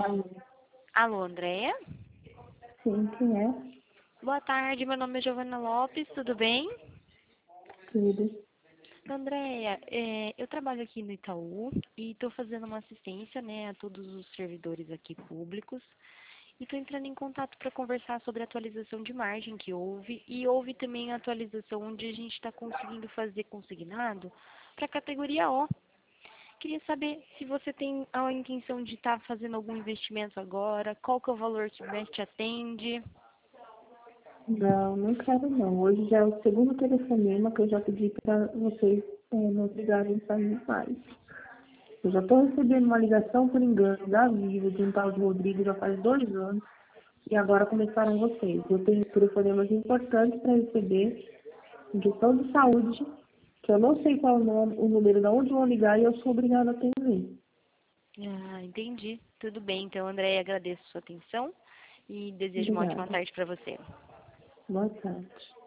Alô. Alô, Andréia? Sim, quem é? Boa tarde, meu nome é Giovana Lopes, tudo bem? Tudo. Andréia, eu trabalho aqui no Itaú e estou fazendo uma assistência, né, a todos os servidores aqui públicos e estou entrando em contato para conversar sobre a atualização de margem que houve e houve também a atualização onde a gente está conseguindo fazer consignado para a categoria O. Queria saber se você tem a intenção de estar fazendo algum investimento agora, qual que é o valor que o BEST atende. Não, não quero não. Hoje já é o segundo telefonema que eu já pedi para vocês não ligarem para mim mais. Eu já estou recebendo uma ligação por engano da Vivo, de um tal de Rodrigo, já faz 2 anos, e agora começaram vocês. Eu tenho telefonemas importantes para receber em questão de saúde, que eu não sei qual é o número de onde vão ligar e eu sou obrigada a atender. Ah, entendi. Tudo bem, então, André, agradeço a sua atenção e desejo uma ótima Obrigada. tarde para você. Boa tarde.